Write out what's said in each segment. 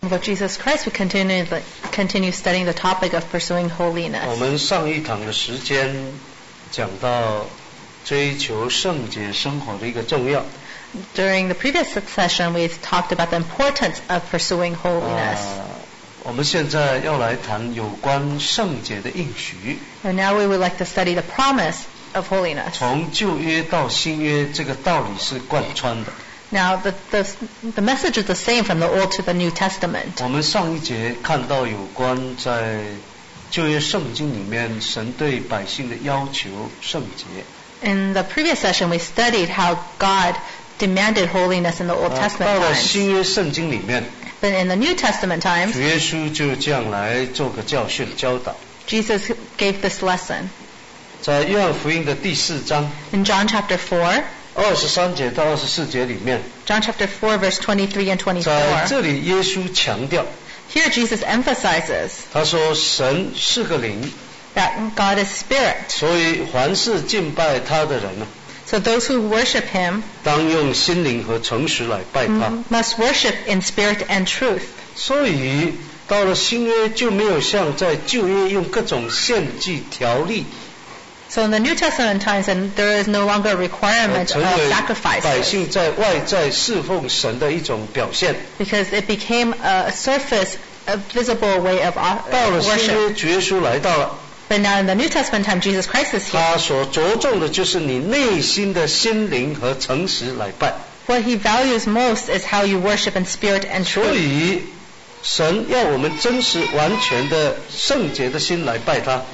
Of Jesus Christ, we continue studying the topic of pursuing holiness. 我们上一堂的时间讲到追求圣洁生活的一个重要。 During the previous session, we talked about the importance of pursuing holiness. 我们现在要来谈有关圣洁的应许。 And now we would like to study the promise of holiness. 从旧约到新约，这个道理是贯穿的。 Now, the message is the same from the Old to the New Testament. 我们上一节看到有关在旧约圣经里面神对百姓的要求圣洁。 In the previous session, we studied how God demanded holiness in the Old Testament 到了 times. 新约圣经里面， But in the New Testament times, 主耶稣就这样来做个教训教导。 Jesus gave this lesson. 在约翰福音的第4章 In John chapter 4, 23节到24节里面， John chapter 4, verse 23 and 在这 24, 里耶稣强调， here Jesus emphasizes 他说神是个灵， that God is spirit. 所以凡是敬拜他的人呢， So those who worship him 当用心灵和诚实来拜他。 must worship in spirit and truth. 所以到了新约就没有像在旧约用各种献祭条例 So in the New Testament times, and there is no longer a requirement 成 of 为百 sacrifices, 姓在外在侍奉神的一种表现。 because it became a surface, a visible way of 到了新 worship. 约，主耶稣来到了， But now in the New Testament time, Jesus Christ is here. 他所着重的就是你内心的心灵和诚实来拜。 What he values most is how you worship in spirit and 所 truth. 以神要我们真实完全的圣洁的心来拜他，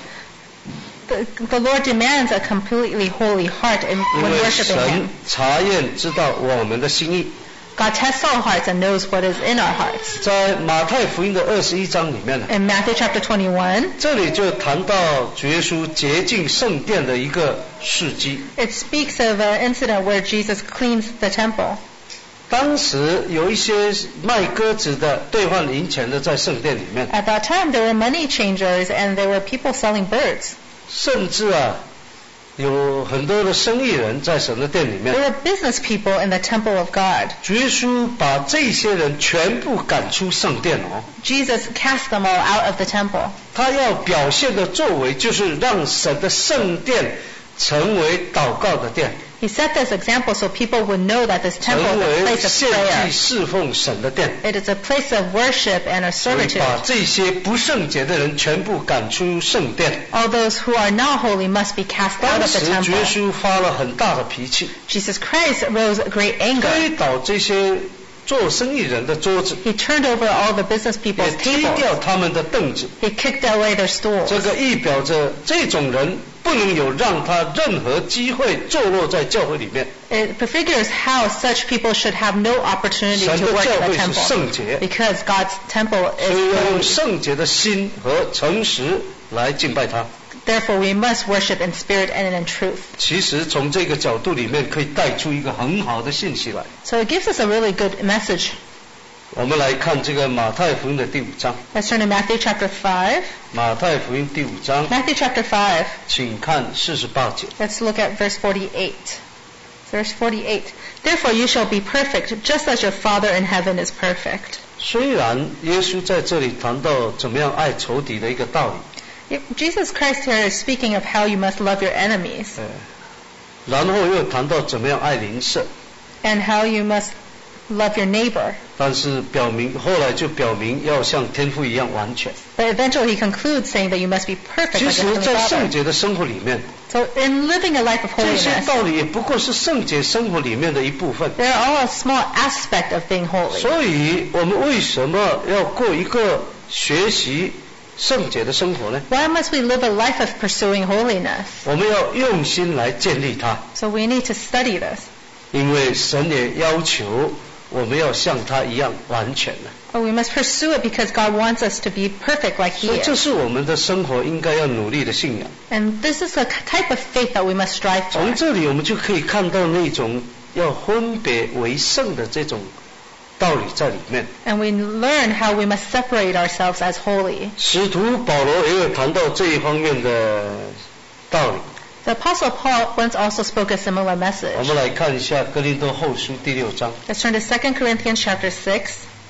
The Lord demands a completely holy heart 因 when 为 worshiping 神 him. 查验知道我们的心意。 God tests our hearts and knows what is in our hearts. 在马太福音的21章里面呢， In Matthew chapter 21, 这里就谈到主耶稣洁净圣殿的一个事迹。 it speaks of an incident where Jesus cleans the temple. 当时有一些卖鸽子的兑换银钱的在圣殿里面， At that time, there were money changers and there were people selling birds. 甚至有很多的生意人在神的殿里面。 There were business people in the temple of God. 主耶稣把这些人全部赶出圣殿哦， Jesus cast them all out of the temple. 他要表现的作为就是让神的圣殿成为祷告的殿， He set this example so people would know that this 成 temple is a 为 place of 献 prayer. 祭侍奉神的殿。 It is a place of worship and of 所以 servitude. 把这些不圣洁的人全部赶出圣殿。 All those who are not holy must be cast out 当 of the 时主耶 temple. 稣发了很大的脾气， Jesus Christ rose great anger. 推倒这些做生意人的桌子， He turned over all the business 也 people's 踢 tables. 掉他们的凳子。 He kicked away their stools. 这个意表着这种人不能有让他任何机会坐落在教会里面。 It prefigures how such people should have no opportunity 神 to 的 work 教 in 会 the 是 temple 圣洁， because God's temple 所以 is 要用 holy. 圣洁的心和诚实来敬拜他。 Therefore, we must worship in spirit and in truth. 其实从这个角度里面可以带出一个很好的信息来。 So it gives us a really good message. 我们来看这个马太福音的第5章。 Let's turn to Matthew chapter 5. 马太福音第5章， Matthew chapter 5. 请看48节。 Let's look at verse 48. Verse 48. Therefore you shall be perfect, just as your Father in heaven is perfect. 虽然耶稣在这里谈到怎么样爱仇敌的一个道理， Jesus Christ here is speaking of how you must love your enemies 然后又谈到怎么样爱邻舍， and how you must love your neighbor. 但是后来就表明要像天父一样完全。 But eventually he concludes saying that you must be perfect 其 like 实 your heavenly 在圣 Father. 洁的生活里面， So in living a life of 这些 holiness, 道理也不过是圣洁生活里面的一部分。 they're all a small aspect of being holy. 所以我们为什么要过一个学习圣洁的生活呢？ Why must we live a life of pursuing holiness? 我们要用心来建立它， So we need to study this. 因为神也要求我们要像他一样完全的。 Oh, we must pursue it because God wants us to be perfect like 所 He 以这 is. 是我们的生活应该要努力的信仰。 And this is the type of faith that we must strive 从 for. 这里我们就可以看到那种要分别为圣的这种道理在里面。 And we learn how we must separate ourselves as holy. 使徒保罗也有谈到这一方面的道理。 The Apostle Paul once also spoke a similar 我 message. 们来看一下哥林多后书第6章。 Let's turn to 2 Corinthians chapter 6.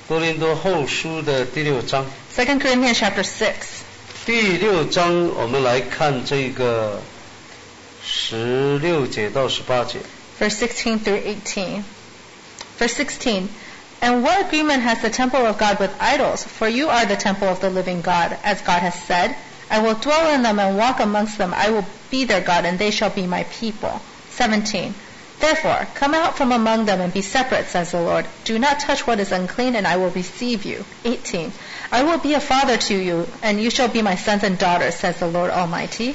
哥林多后书的第6章。 2 Corinthians chapter 6. 第6章我们来看这个16节到18节。 Verse 16 through 18. Verse 16. And what agreement has the temple of God with idols? For you are the temple of the living God, as God has said, I will dwell in them and walk amongst them. I will be their God, and they shall be my people. 17. Therefore, come out from among them and be separate, says the Lord. Do not touch what is unclean, and I will receive you. 18. I will be a father to you, and you shall be my sons and daughters, says the Lord Almighty.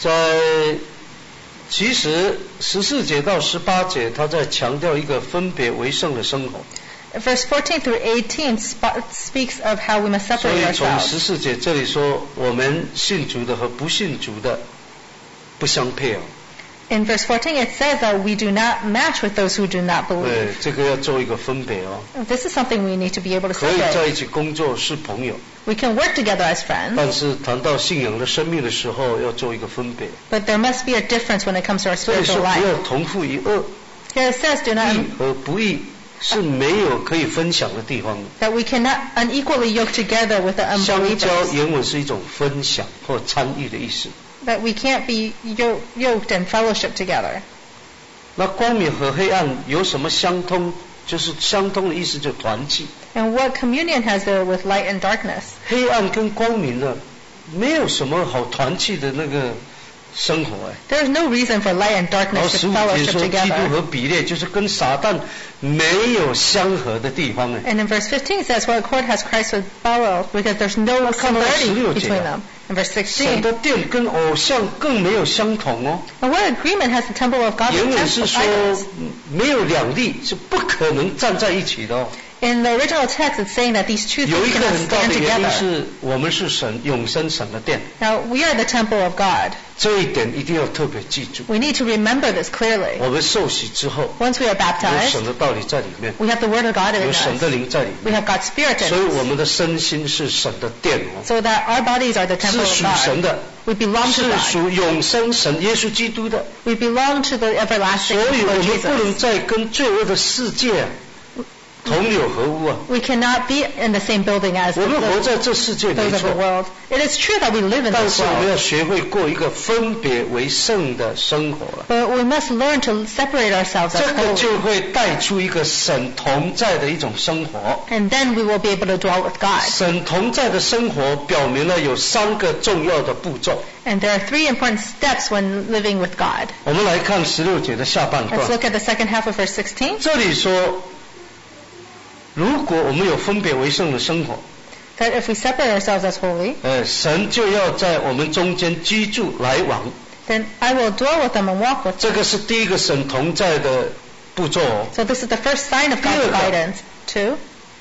其实14节到18节他在强调一个分别为圣的生活。 Verse 14 through 18 speaks of how we must separate 所以从 ourselves. 14节这里说，我们信主的和不信主的不相配哦。 In verse 14 it says that we do not match with those who do not 对， believe. 这个要做一个分别哦。 This is something we need to be able to 可以在 separate. 一起工作是朋友， We can work together as friends, 但是谈到信仰的生命的时候，要做一个分别。 but there must be a difference when it comes to our 所以说 spiritual 不 life. 要同父一轭， Here it says do not 义和不义是没有可以分享的地方的。 that we cannot unequally yoke together with the 相交 unbelievers. 原文是一种分享或参与的意思。 That we can't be yoked and fellowship together. 那光明和黑暗有什么相通？就是相通的意思，就团契。 And what communion has there with light and darkness? 黑暗跟光明呢，没有什么好团契的那个生活哎。 There is no reason for light and 然后 darkness to 15节 fellowship 说，基督 together. 和比列就是跟撒旦没有相合的地方哎。 And in verse 15 it says, what accord has Christ with Belial? Because there's no similarity 16 between them. In verse 神 16, 的殿跟偶像更没有相同哦。 and what agreement has the temple of God 原 with 文是 temples 说 idols? 没有两立，是不可能站在一起的哦。 In the original text, it's saying that these two 有 things 一个 cannot 很大 stand 的原因 together. 是我们是神永生神的殿， Now, we are the temple of God. 这一点一定要特别记住。 We need to remember this clearly. 我们受洗之后， Once we are 有 baptized, 神的道理在里面， we have the Word of God in 有神 us. 的灵在里 We 面， have God's Spirit 所以 in 我 us. 们的身心是神的殿哦， So that our bodies are the 是 temple of 属神 God. 的， We belong to 是 God. 属永生神耶稣基督的， We belong to the 所 everlasting 以我 Lord 们不能 Jesus. 再跟罪恶的世界同流合污啊！ We cannot be in the same building as 我们活 the, 在这世界没 those of the 错， world. It is true that we live in 但 this 是我们 world. 要学会过一个分别为圣的生活了。 But we must learn to separate ourselves as 这个 holy. 就会带出一个神同在的一种生活。 And then we will be able to dwell with God. 神同在的生活表明了有3个重要的步骤。 And there are 3 important steps when living with God. 我们来看16节的下半 Let's 段， look at the second half of verse 16. 这里说，如果我们有分别为圣的生活， That if we separate ourselves as holy, 神就要在我们中间居住来往， then I will dwell with them and walk with 这 them. 个是第一个神同在的步骤哦。 So this is the first sign of God's 第二个。 guidance. 2,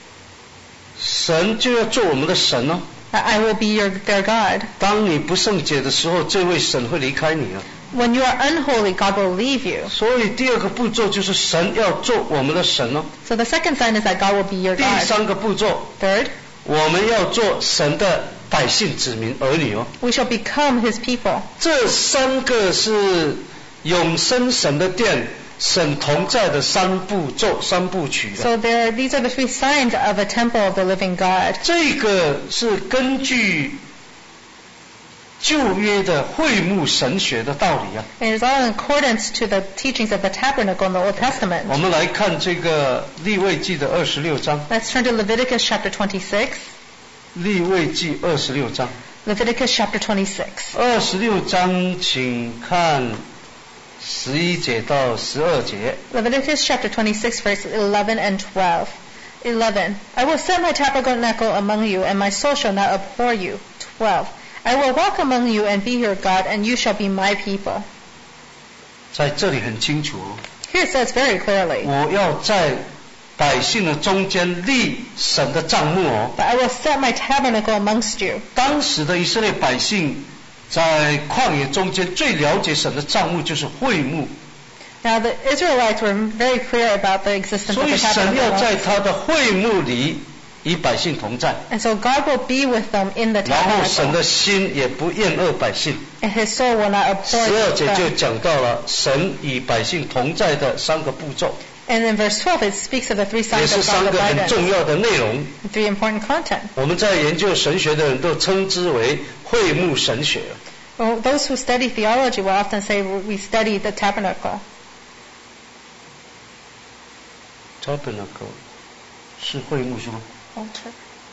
神就要做我们的神哦。 that I will be their God. 当你不圣洁的时候，这位神会离开你啊。 When you are unholy, God will leave you. 所以第二个步骤就是神要做我们的神哦。 So the second sign is that God will be your 第 God. 3个步骤， Third, 我们要做神的百姓、子民、儿女哦。 we shall become His people. 这3个是永生神的殿，神同在的3步骤、3部曲的。 So these are the 3 signs of a temple of the living God. 这个是根据旧约的会幕神学的道理啊。 It is all in accordance to the teachings of the tabernacle in the Old 我 Testament. 们来看这个利未记的26章， Let's turn to Leviticus chapter 26. 利未记26章。 Leviticus chapter 26. 26章，请看11节到12节。 Leviticus chapter 26 verse 11 and 12. 11. I will set my tabernacle among you, and my soul shall not abhor you. 12. I will walk among you and be your God, and you shall be my people. 在这里很清楚哦， Here it says very clearly, 我要在百姓的中间立神的帐幕哦。 but I will set my tabernacle amongst you. 当时的以色列百姓在旷野中间最了解神的帐幕就是会幕， Now the Israelites were very clear about the existence 所 of 以 the 神要 tabernacle. 在他的会幕里与百姓同在， And so God will be with them in the 然后神 tabernacle, 的心也不厌恶百姓。 and his soul will not abhor 12节就 them. 讲到了神与百姓同在的3个步骤。 And in verse 12, it speaks of the three 也 signs 是 of 3 God's 个很 abidance, 重要的内容。 three important content. 我们在研究神学的人都称之为会幕神学。 Well, those who study theology will often say we study the tabernacle. Tabernacle 是会幕是吗？ Altar.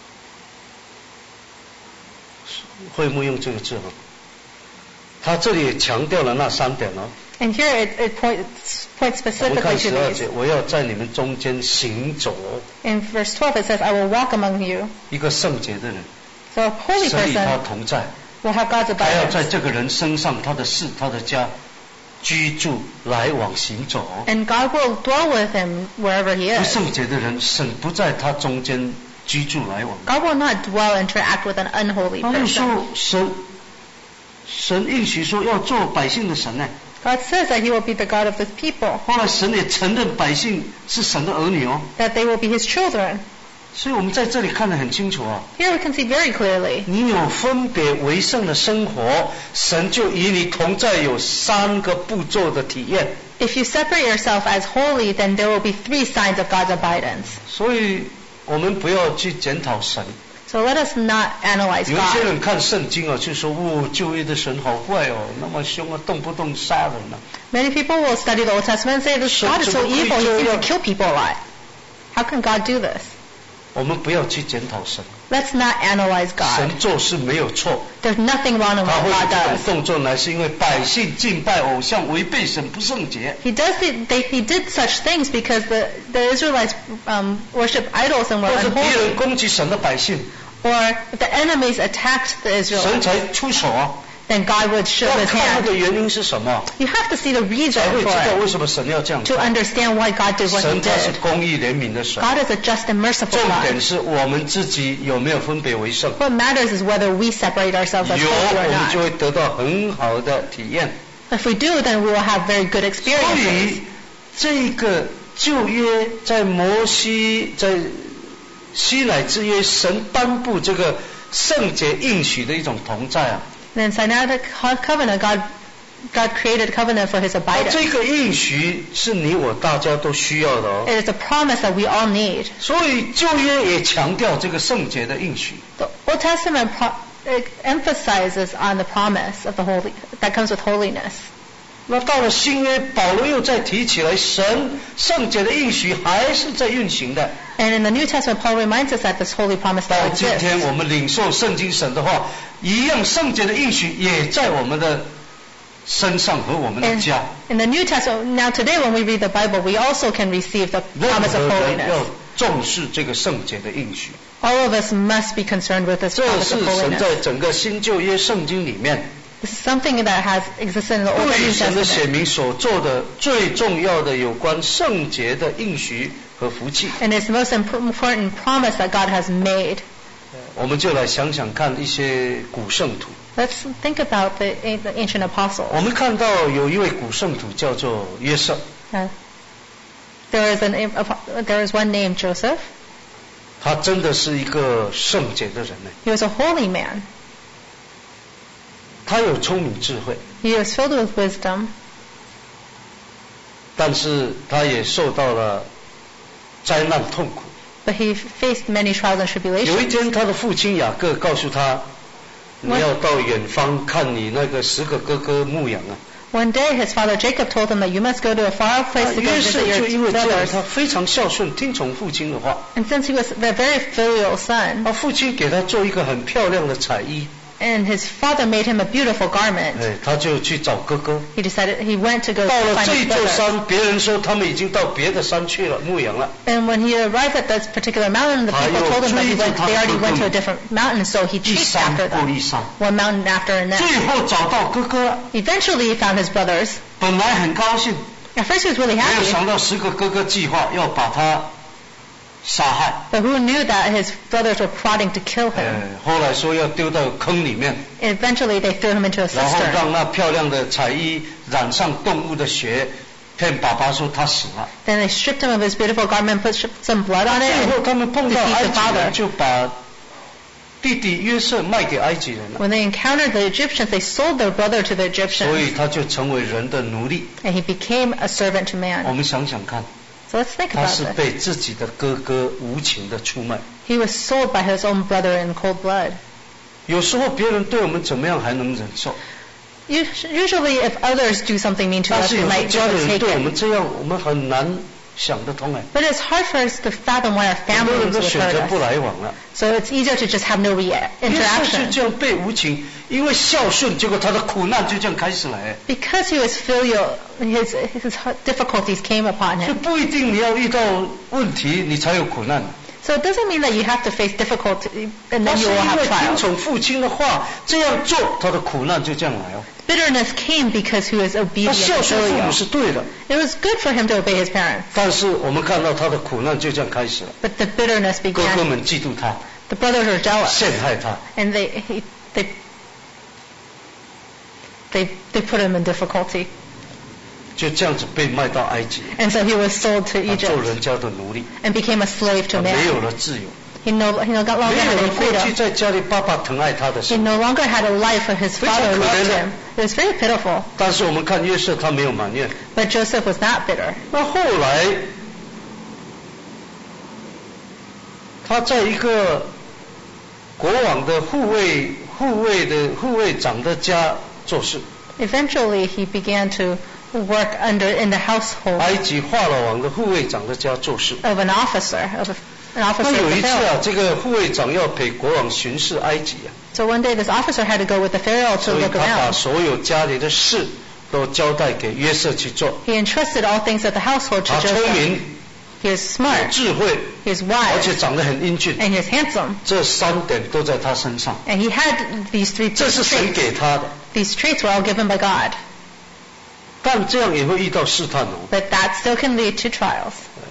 会幕用这个字哈。他这里也强调了那3点哦。 And here it points 我们 specifically 看 to 12 these. 节，我要在你们中间行走， In verse 12 it says, I will walk among you. 一个圣洁的人， So a holy 神与他 person 同在， will have God's 他要在 abidance. 这个人身上，他的事，他的家居住，来往行走。 And God will dwell with him wherever he 不 is. 圣洁的人，神不在他中间居住来往。 God will not dwell and interact with an unholy 他们 person. 说神应许说要做百姓的神呢， God says that he will be the God of his people, 后来神也承认百姓是神的儿女哦， that they will be his children. 所以我们在这里看得很清楚啊。 Here we can see very clearly. 你有分别为圣的生活，神就与你同在，有3个步骤的体验。 If you separate yourself as holy, then there will be three signs of God's abidance. 所以我们不要去检讨神。 So let us not analyze 有一些 God. 人看圣经啊，就说旧约的神好坏哦，那么凶啊，动不动杀人啊。 Many people will study the Old Testament and say, this God is so evil, he seems to kill people a lot. How can God do this? 我们不要去检讨神， Let's not analyze God. 神做事没有错， There's nothing wrong in 他 what 会有 God 这种 does. 动作来，是因为百姓敬拜偶像，违背神不圣洁。 He did such things because the Israelites worship idols and were 或者敌人 unholy. 攻击神的百姓， Or the enemies attacked the 神 Israelites. 才出手啊。 Then God would show 要 his 看那 hand. 个原因是什么， You have to see the reason 才会知 for 道 it 为什么神要这样 to 做。 understand why God did what he 神他是 did. 公义怜悯的神， God is a just and merciful 重点 God. 是我们自己有没有分别为圣。 What matters is whether we separate ourselves as 有， holy 我 or 们就 not. 会得到很好的体验。 If we do, then we will have very good 所 experiences. 以这个旧约在摩西在西乃之约，神颁布这个圣洁应许的一种同在啊。 Then Sinaitic covenant, God created a covenant for his 那 abidance. 这个应许是你我大家都需要的哦。 It is a promise that we all need. 所以旧约也强调这个圣洁的应许。 The Old Testament it emphasizes on the promise of the holy that comes with holiness. 那到了新约，保罗又再提起来，神圣洁的应许还是在运行的。 And in the New Testament, Paul reminds us that this holy promise 到 still 今天 exists. 我们领受圣经神的话，一样圣洁的应许也在我们的身上和我们的 In, 家。 in the New Testament, now today when we read the Bible, we also can receive the 任 promise 何 of 人要 holiness. 重视这个圣洁的应许， All of us must be concerned with this 这 promise 是 of 神 holiness. 在整个新旧约圣经里面 This is something that has existed in the Old and 对 New 神的显 Testament. 明所做的最重要的有关圣洁的应许和福气。 And it's the most important promise that God has made. 我们就来想想看一些古圣徒。 Let's think about the ancient 我 apostles. 们看到有一位古圣徒叫做约瑟， There is one named Joseph. 他真的是一个圣洁的人呢。 He was a holy man. 他有聪明智慧， He was filled with wisdom, 但是他也受到了灾难痛苦。 but he faced many trials and 有一 tribulations. 天，他的父亲雅各告诉他：“你要到远方看你那个10个哥哥牧羊啊。” One day his father Jacob told him that you must go to a far off place to go 约瑟 visit 就因 your 为这样， brothers. 他非常孝顺，听从父亲的话。 And since he was a very filial son, 父亲给他做一个很漂亮的彩衣， and his father made him a beautiful garment, 他就去找哥哥。 he decided he went to go 到了 find 这 his 座 brothers. 山，别人说他们已经到别的山去了，牧羊了。 And when he arrived at this particular mountain, the people told him that they already went to a different mountain, so he 一 chased 山 after 过 them, 一山， one mountain after 最 another. 后找到哥哥了。 Eventually he found his brothers. 本来很高兴， At first he was really 没有 happy, 想到10个哥哥计划要把他杀害。 but who knew that his brothers were plotting to kill him? 后来说要丢到坑里面， Eventually they threw him into a 然后 cistern. 让那漂亮的彩衣染上动物的血，骗爸爸说他死了。 Then they stripped him of his beautiful garment, put some blood on it, 最后 and 他们碰到 defeat 埃 the 及人， father. 就把弟弟约瑟卖给埃及人了， When they encountered the Egyptians, they sold their brother to the 所 Egyptians, 以他就成为人的奴隶。 and he became a servant to 我 man. 们想想看， So let's think 他 about 是 this. 被自己的哥哥无情的出卖。 He was sold by his own brother in cold blood. 有时候别人对我们怎么样还能忍受， Usually, if others do something mean to 但 us, 是 we 有时候 might 家里 just 人 take 对我 it. 们这样，我们很难想得通哎。 But it's hard for us to fathom why our 很多人 families 都 would 选 hurt 择不 us. 来往了。 So it's easier to just have no 约瑟就 interaction. 这样被无情，因为孝顺，结果他的苦难就这样开始来。 Because he was filial, his difficulties came upon 所以 him. 不一定你要遇到问题，你才有苦难。 So it doesn't mean that you have to face difficulty and 他 then 是 you will 因 have 为听 trials. 从父亲的话，这样做，他的苦难就这样来哦。 Bitterness came because he was 他 obedient 孝 and 顺父母 filial. 是对的， It was good for him to obey his parents, 但是我们看到他的苦难就这样开始了。 but the bitterness 哥哥 began. 们嫉妒他， The brothers were jealous, 陷害他， and they put him in difficulty, 就这样子被卖到埃及， and so he was sold to 他做 Egypt 人家的奴隶， and became a slave 他 to 没有 man. 了自由， He no longer 没 had 有 any 了过去 freedom. 在家里爸爸疼爱他的 He 事。 no longer had a life where his 非常 father 可怜 loved 的。 him. It was very pitiful. 但是我们看约瑟，他没有埋怨。 But Joseph was not bitter. 那后来，他在一个国王的护卫长的家做事。 Eventually, he began to work in the household 埃及法老王的护卫长的家做事。 of an officer, an 那 officer 有 of 一 the 次啊， Pharaoh. 这个护卫长要陪国王巡视埃及啊， So one day, this officer had to go with the Pharaoh to 所以 look 他把 around. 所有家里的事都交代给约瑟去做。 He entrusted all things of the household to 他聪 Joseph. 明， He was 有 smart, 智慧， he was 而 wise, 且长得很英俊， and he was handsome. 这三点都在他身上， And he had these three 这是神 traits. 给他的。 These traits were all given by God. 但这样也会遇到试探哦。 But that still can lead to trials.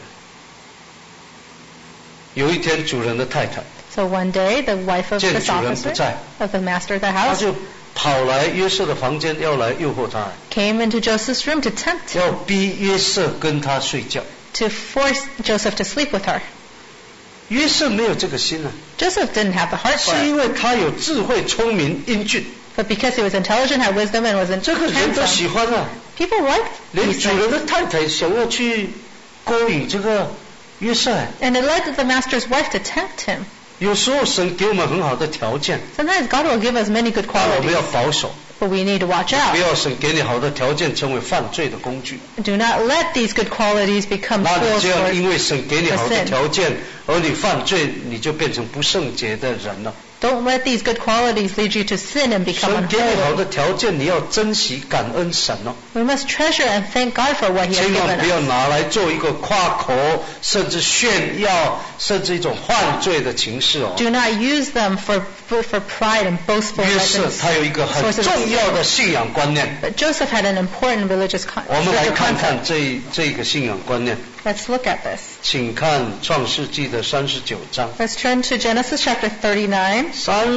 有一天，主人的太太 So one day, the wife of 见 this 主人不 officer, 在， of the master of the 他 house, 就跑来约瑟的房间，要来诱惑他， came into Joseph's room to tempt 要 him, 逼约瑟跟他睡觉。 to force Joseph to sleep with her. 约瑟没有这个心啊， Joseph didn't have the heart 是 for 因 it, 为他有智慧、聪明、英俊， but because he was intelligent, had wisdom, and was 这个人都 handsome, 喜欢啊。 people liked 连 these 主人 things. 的太太想要去勾引这个约瑟， And it led the master's wife to tempt him. 有时候神给我们很好的条件， Sometimes God will give us many good 但我们 qualities, 要保守， but we need to watch 不 out. 要神给你好的条件成为犯罪的工具。 Do not let these good qualities become 那你 tools 这样 for 因为神给你好的 sin. 条件，而你犯罪，你就变成不圣洁的人了。 Don't let these good qualities lead you to sin and become 神给你好 unholy. 的条件，你要珍惜、感恩神哦， We must treasure and thank God for what He has 千万 given 不要 us. 拿来做一个夸口，甚至炫耀，甚至一种犯罪的情事哦。 Do not use them for pride and boastful 约瑟他有一个很 sources of 重要 sin. 的信仰观念， But Joseph had an important religious 我们来 spiritual 看看 concept. 这个信仰观念。 Let's look at this. 请看创世纪的39章。 Let's turn to Genesis chapter 39.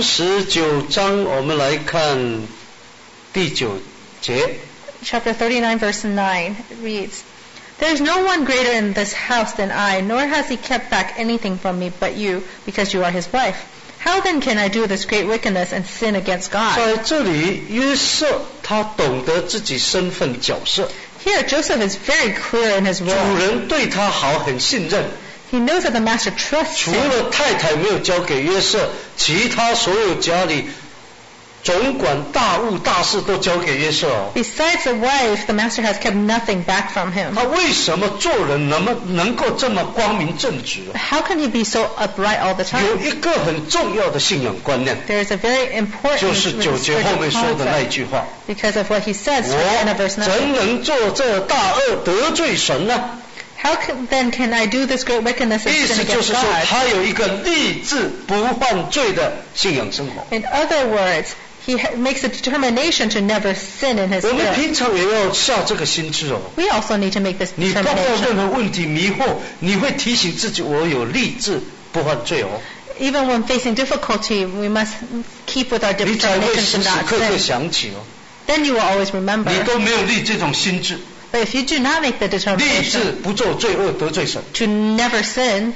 39章，我们来看第9节。 Chapter 39 verse 9 reads, There is no one greater in this house than I, nor has he kept back anything from me but you, because you are his wife. How then can I do this great wickedness and sin against God? 在这里，约瑟他懂得自己身份角色， Here, Joseph is very clear in his 主 role. 人对他好，很信任。 He knows that the master trusts 除 him. 了太太没有交给约瑟，其他所有家里总管大物大事都交给约瑟哦。 Besides the wife, the master has kept nothing back from him. 他为什么做人能够这么光明正直？ How can he be so upright all the 有 time? 一个很重要的信仰观念， There is a very important 就是9节后面说的那一句话： because of what he says in the end of 我 verse 9. 怎能做这大恶得罪神呢？ How then can I do this great wickedness and 意 sin 思就 against 是说， God? 他有一个立志不犯罪的信仰生活。 In other words, he makes a determination to never sin in his 我们 spirit. 平常也要下这个心智哦。 We also need to make this 你碰到任 determination. 何问题迷惑，你会提醒自己，我有立志不犯罪哦， Even when facing difficulty, we must keep with our 你才会 determination 时 to 时 not 刻刻 sin. 想起哦。 Then you will always remember. 你都没有立这种心智， But if you do not make the 立志 determination 不做罪恶得罪神， to never sin,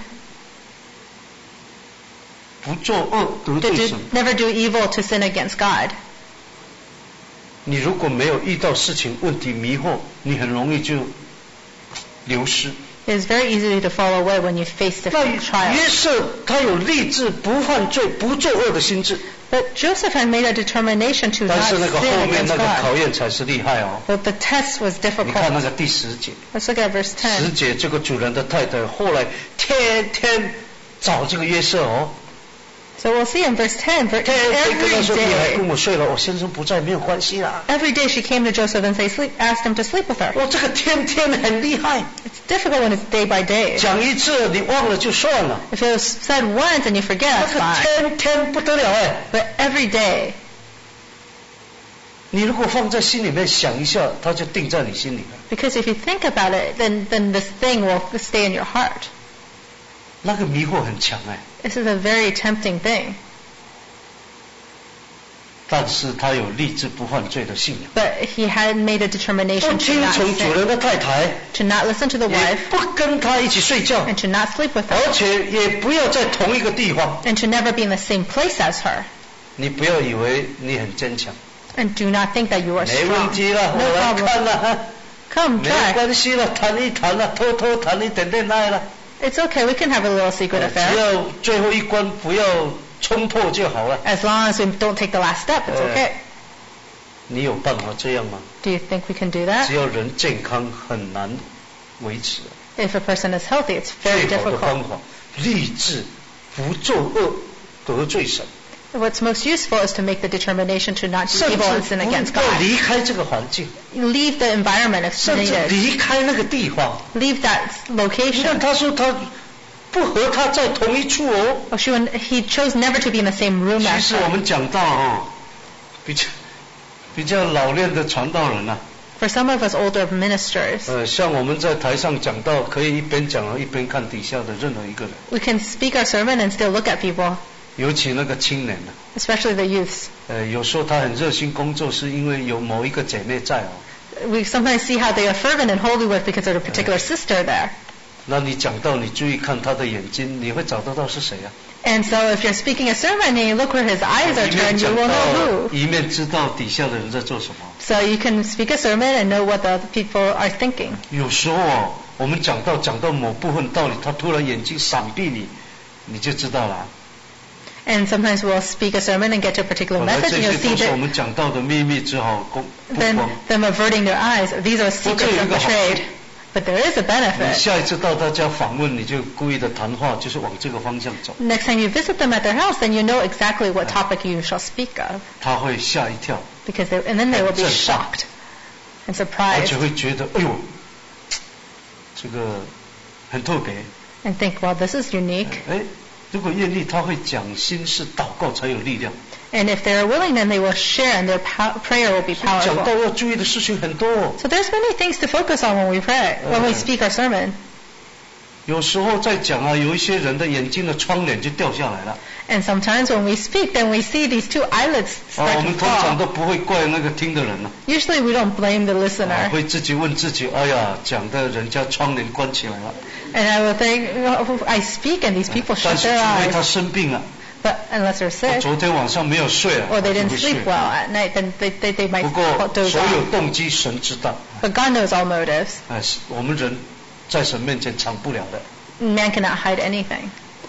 不做恶得 to 罪 do, 神。 never do evil to sin against God, 你如果没有遇到事情问题迷惑，你很容易就流失。 It is very easy to fall away when you face 那 difficult 约 trials. 瑟他有立志不犯罪、不作恶的心志， But Joseph had made a determination to 但 not 是那个后 sin 面 against 那个考 God. 验才是厉害哦。 But the test was 你看那 difficult. 个第10节， Let's look at verse 10 10. 节这个主人的太太后来天天找这个约瑟哦， So we'll see in verse 10, 天天跟他 every 说你来跟 day, 我睡了，我先生不在没有关系啦。 every day she came to Joseph and asked him to sleep with her. 哇，这个天天很厉害， It's difficult when it's day by day. 讲一次你忘了就算了， If it was said once and you forget, 那 that's 个 fine. 天天不得了哎。 But every day, 你如果放在心里面想一下，它就定在你心里了。 because if you think about it, then this thing will stay in your heart. 那个迷惑很强哎， This is a very tempting thing. 但是他有立志不犯罪的信仰， But he had made a 不 determination to 听 not 从主 sin, 人的太太， to not listen to the 也 wife, 不跟他一起睡觉， and to not sleep with her, 而且也不要在同一个地方。 and to never be in the same place as her. 你不要以为你很坚强， And do not think that you are 没问 strong. 题了， No 我来 problem. 看了， Come, 没 try. 关系了，谈一谈了，偷偷谈一点恋爱了， It's okay. We can have a little secret 只 affair. 要最后一关不要冲破就好了。 As long as we don't take the last step, it's okay. 你有办法这样吗？ Do you think we can do that? 只要人健康很难维持， If a person is healthy, it's very 最好的方 difficult. 法，立志不作恶，得罪神， What's most useful is to make the determination to not do 甚 evil and 至 sin 不 against 要 God. 离开这个环境， Leave the environment if 甚至 needed. 离开那个地方。 Leave that 你看 location. 他说他不和他在同一处哦。 He chose never to be in the same room 其 as 实我 her. 们讲到哦，比较老练的传道人啊， For some of us older ministers, 像我们在台上讲到，可以一边讲一边看底下的任何一个人， we can speak our sermon and still look at people, 尤其那个青年呢， especially the youths. 有时候他很热心工作，是因为有某一个姐妹在哦。 We sometimes see how they are fervent and holy work because there's a particular sister there. 那你讲到，你注意看他的眼睛，你会找得到是谁啊？ And so if you're speaking a sermon and you look where his eyes are 一面 turned, 讲 you will know 到， who. 一面知道底下的人在做什么。 So you can speak a sermon and know what the other people are thinking. 有时候哦，我们讲到某部分道理，他突然眼睛闪避你，你就知道了。 And sometimes we'll speak a sermon and get to a particular 本来 message 这 and 些 you'll see 都是我 that 们讲到的秘密，只好不 them 光。 averting their eyes. These are secrets of the trade. But there is a 你 benefit. 下一次到他家访问，你就故意的谈话，就是往这个方向走， Next time you visit them at their house, then you know exactly what topic you shall speak of. 他会吓一跳， And then they will be 很震撼。 shocked and 而且 surprised 会觉得，哎呦，这个很特别。 and think, well, this is unique. 哎，如果愿意，他会讲心事，祷告才有力量。 And if they are willing, then they will share and their prayer will be 讲到 powerful. 要注意的事情很多哦。 So there's many things to focus on when we pray, when we speak our sermon. 有时候在讲啊，有一些人的眼睛的窗帘就掉下来了。 And sometimes when we speak, then we see these two eyelids 我 start 们 to 通常 fall. 都不会怪那个听的人了， Usually we don't blame the listener. 会自己问自己，哎呀，讲的人家窗帘关起来了。 And I will think, well, I speak and these people 但 shut 是 their 除非他 eyes. 生病了， But unless they're 我 sick 昨天晚上没有睡啊， or they 就 didn't 会睡 sleep well at night, then they might 不过 doze 所有 off. 动机神知道， But God knows all motives. 我们人在神面前藏不了的。 Man cannot hide anything.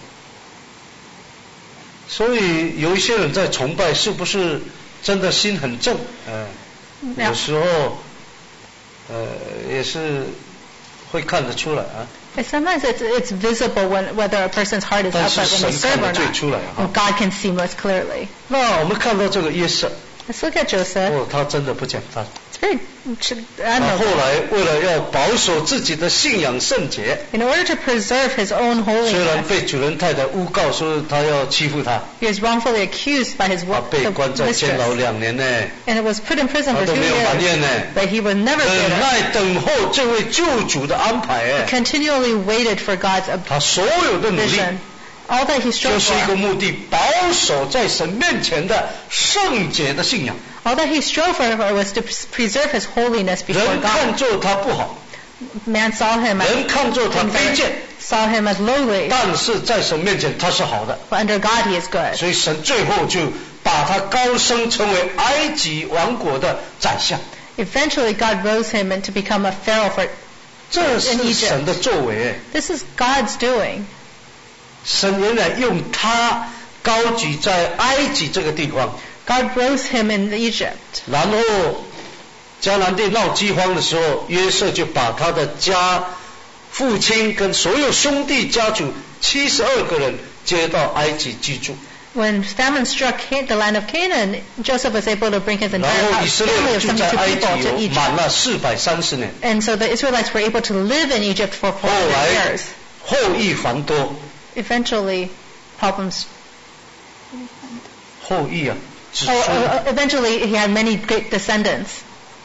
所以有一些人在崇拜，是不是真的心很正？有时候也是会看得出来啊。 And sometimes it's visible whether a person's heart is 但 upright 是 when they 神 serve 看 or 得最 not. 出来啊。 And God can see most clearly. 那我们看到这个约瑟， Let's look at Joseph. 他真的不简单。 It's very 他后 admirable. 来为了要保守自己的信仰圣洁， In order to preserve his own 虽然 holiness, 被主人太太诬告说他要欺负他， he was wrongfully accused by his 他被关在监牢 mistress. 2年呢， And it was put in prison 他 for 都 2 没有埋怨 years. 呢， But he was never 忍 bitter. 耐等候这位救主的安排 He 哎， continually waited for God's 他所有的努力 vision. All that he 就 strove 是一个 for. 目的，保守在神面前的圣洁的信仰。 All that he strove for was to preserve his holiness before 人看 God. 作他不好， Man saw him 人 as 看作他卑贱， saw him as lowly, 但是在神面前他是好的， but under God he is good. 所以神最后就把他高升成为埃及王国的宰相。 Eventually God rose him to become a pharaoh for 这是神的作为。 This is God's doing. 神原来用他高举在埃及这个地方。 God rose him in Egypt. 然后迦南地闹饥荒的时候，约瑟就把他的父亲跟所有兄弟家族72个人接到埃及居住。 When famine struck the land of Canaan, Joseph was able to bring his entire family of 72 people to Egypt. 满了430年。 And so the Israelites were able to live in Egypt for 400 years. 后裔繁多。 Eventually, problems. 后裔啊，子孙。 Eventually, he had many great descendants.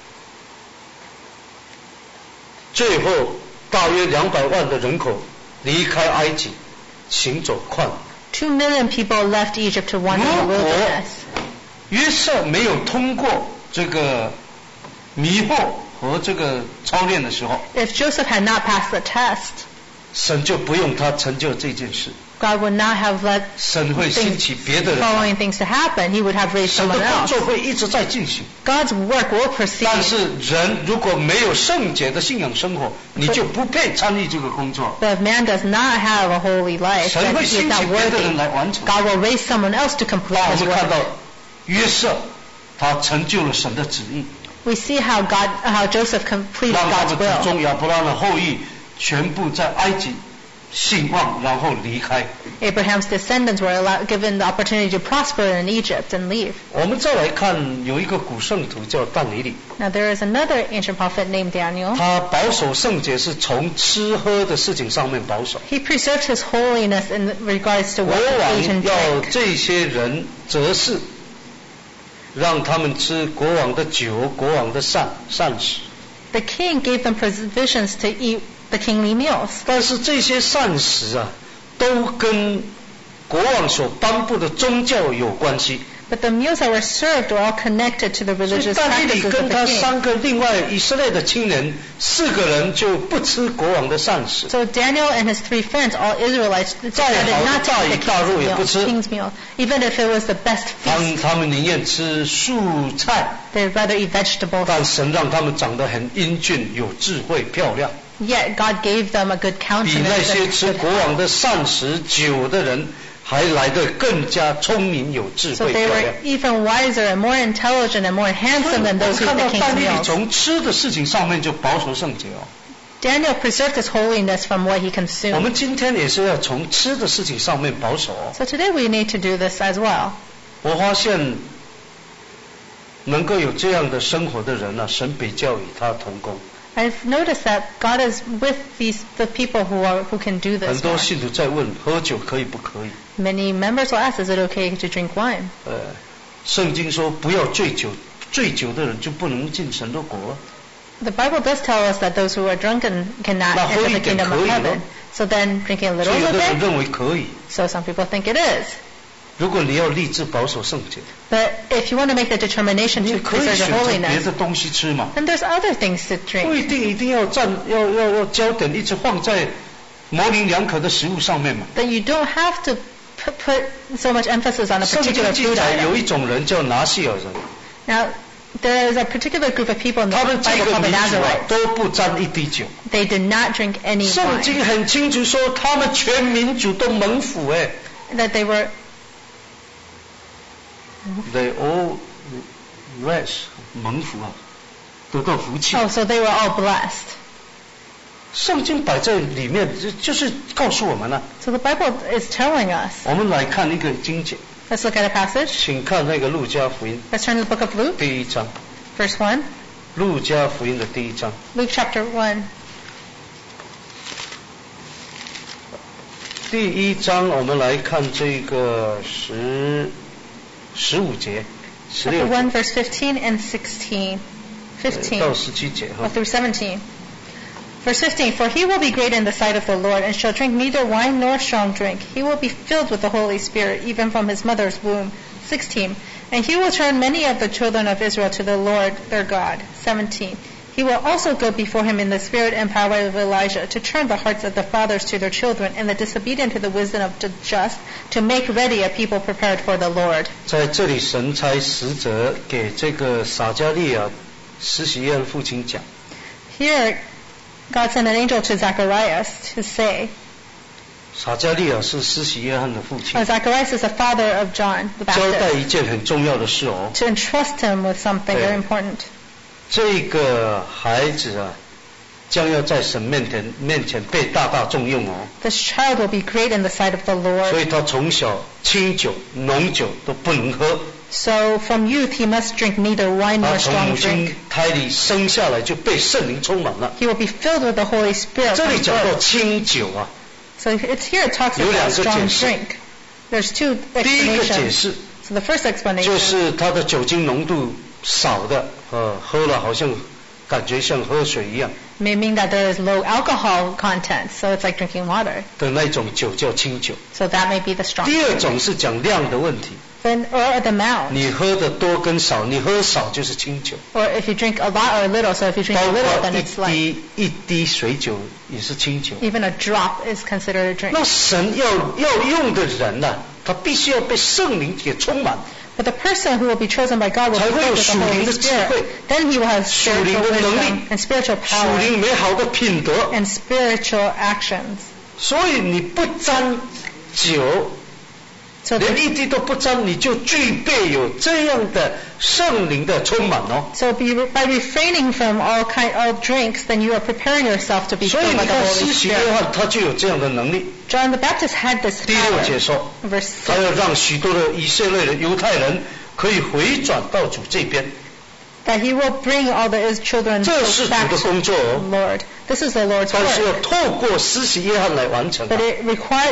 最后，大约200万的人口离开埃及，行走旷野。 2 million people left Egypt to wander in the wilderness. 约瑟没有通过这个迷惑和这个操练的时候， If Joseph had not passed the test, 神就不用他成就这件事。 God would not have let 神会兴起别的人 following things to happen. He would have raised 神 someone 的工 else. 作会一直在进行。 God's work will 但是 proceed. 人如果没有圣洁的信仰生活，你就不配参与这个工作。 But if man does not have a holy life, 神 then 会 he is 兴起 not 别的人 worthy. 来完成。 God will raise someone else to complete 我 his 们看到 work. 约瑟，他成就了神的旨意， We see how Joseph completed 让他 God's 的 will. 祖宗亚伯拉罕的后裔全部在埃及兴旺，然后离开。 Abraham's descendants were given the opportunity to prosper in Egypt and leave. 我们再来看，有一个古圣徒叫但以理， Now there is another ancient prophet named Daniel. 他保守圣洁是从吃喝的事情上面保守。 He preserved his holiness in regards to 国 what he ate 王 and 要 drank. 这些人择事，让他们吃国王的酒、国王的膳食。 The king gave them provisions to eat the kingly meals. 但是这些膳食啊，都跟国王所颁布的宗教有关系。 But the meals that were served were all connected to the 所以 religious 但以理 practices of 跟他 the king. 3个另外以色列的青年4个人就不吃国王的膳食。 So Daniel and his 3 friends, all Israelites, decided not to eat the king's meal, even if it was the best feast. 他们宁愿吃素菜， They'd rather eat vegetables. 但神让他们长得很英俊、有智慧、漂亮， Yet God gave them a good 比 countenance. 那些 and 吃 good 国王 health. 的膳食酒的人还来得更加聪明、有智 So 慧、 they 漂 were 亮。 even wiser and more intelligent and more handsome than those who 看 ate 到 the 但 king's 以理 meals. 从吃的事情上面就保守圣洁哦。 Daniel preserved his holiness from what he 我 consumed. 们今天也是要从吃的事情上面保守哦。 So today we need to do this as well. 我发现能够有这样的生活的人呢，神比较与他同工。 I've noticed that God is with the people who can do 很 this. 多 more. 信徒在问，喝酒可以不可以？ Many members will ask, is it okay to drink wine? 圣经说不要醉酒，醉酒的人就不能进神的国。 The Bible does tell us that those who are drunken cannot Now, enter the holy kingdom of can heaven. So then drinking a 所 little 以有 is 的人 okay? 认为可以。 So some people think it is. 如果你要立志保守圣洁， But if you want to make the determination 你 to 可以 preserve 选 your 择别 holiness, 的东西吃嘛， then there's other things to 不一 drink. 定一定要要焦点一直放在模棱两可的食物上面嘛。 Then you don't have to put so much emphasis on a 圣经 particular 记 food 载有 item. 一种人叫拿西尔人， Now, there is a particular group of people in the 他们这 Bible 个 called the 民族啊 Nazarites. 都不沾一滴酒。 They did not drink any 圣 wine. 经很清楚说，他们全民族都蒙福哎。 That they were They all rest 蒙福啊，得到福气。 so they were all blessed. 圣经摆在里面，就是告诉我们呢、 So the Bible is telling us. 我们来看一个经节， Let's look at a passage. 请看那个路加福音 Let's turn to the book of Luke, 第1章， verse 1. 路加福音的第1章。 Luke chapter 1. 第1章，我们来看这个15节、 Chapter 16 1, 节 verse 15 and 16. 15. 到17节哈。 through 17. Verse 15, For he will be great in the sight of the Lord, and shall drink neither wine nor strong drink. He will be filled with the Holy Spirit, even from his mother's womb. 16, And he will turn many of the children of Israel to the Lord their God. 17, He will also go before him in the spirit and power of Elijah, to turn the hearts of the fathers to their children, and the disobedient to the wisdom of the just, to make ready a people prepared for the Lord. 在这里，神差使者给这个撒迦利亚施洗约翰父亲讲， Here, God sent an angel to Zacharias to say, 撒迦利亚是施洗约翰的父亲， Zacharias is the father of John the 交代 Baptist, 一件很重要的事哦。 to entrust him with something very important. 这个孩子啊，将要在神面前被大大重用哦。 This child will be great in the sight of the 所以 Lord. 他从小清酒、浓酒都不能喝。 So from youth he must drink neither wine 他 nor 从 strong 母 drink. 亲胎里生下来就被圣灵充满了。 He will be filled with the Holy Spirit 这里 from 讲到 birth. 清酒啊， So it's here it talks 有 about 两个 strong 解释。 drink. There's two 第一个解 explanations. 释 So the first 就 explanation 是它的酒精浓度少的，喝了好像感觉像喝水一样 may mean that there is low alcohol content, so it's like drinking water. 的那种酒叫清酒。 So that may be the strong 第二 drink. 种是讲量的问题， Then, or the amount. 你喝的多跟少，你喝少就是清酒， Or if you drink a lot or a little, so if you drink 包 a little, 括 then it's like 一滴水酒也是清酒。 even a drop is considered a drink. 那神要用的人呢、他必须要被圣灵给充满， But the person who will be chosen by God will be 才会有 filled with the 属灵 Holy 的智慧， Spirit. Then he will have 属灵 spiritual 的能力， wisdom and spiritual 属 power 灵美好的品德。 and spiritual actions. 所以你不沾酒， So 连 the, 一滴都不沾，你就具备有这样的圣灵的充满哦。 so by refraining from all drinks, then you are preparing yourself to be 所以 filled 你 by the 看 Holy 施洗约 Spirit. 翰他就有这样的能力。 John the Baptist had this 第六节 power. 说， Verse 他 6. 要让许多的以色列的犹太人可以回转到主这边， That he will bring all the children 这是主 back 的 to 工作 the 哦。 Lord. This is the Lord's 但是要 work. 透过施洗约翰来完成。 But it